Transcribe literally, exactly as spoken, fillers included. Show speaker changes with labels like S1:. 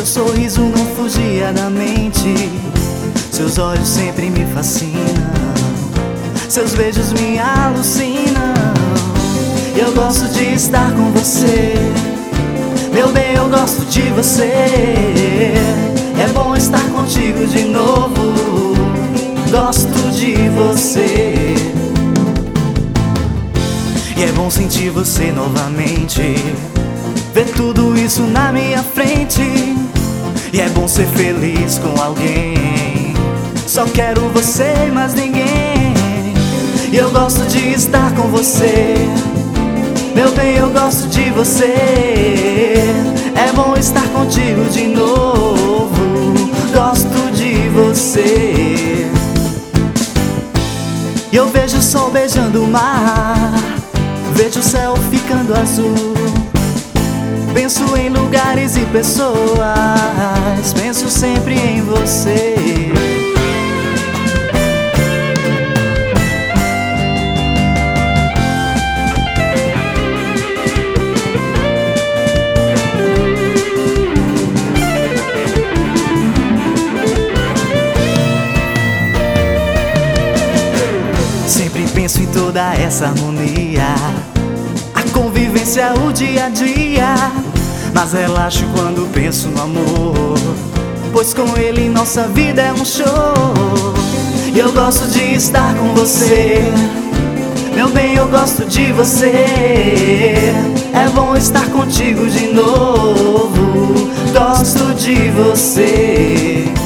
S1: Seu sorriso não fugia da mente, seus olhos sempre me fascinam, seus beijos me alucinam. Eu gosto de estar com você, meu bem, eu gosto de você. É bom estar contigo de novo, gosto de você. E é bom sentir você novamente, ver tudo isso na minha frente. E é bom ser feliz com alguém, só quero você e mais ninguém. E eu gosto de estar com você, meu bem, eu gosto de você. É bom estar contigo de novo, gosto de você. E eu vejo o sol beijando o mar, vejo o céu ficando azul. Penso em lugares e pessoas, penso sempre em você. Sempre penso em toda essa harmonia, a convivência, o dia a dia. Mas relaxo quando penso no amor, pois com ele nossa vida é um show. E eu gosto de estar com você, meu bem, eu gosto de você. É bom estar contigo de novo, gosto de você.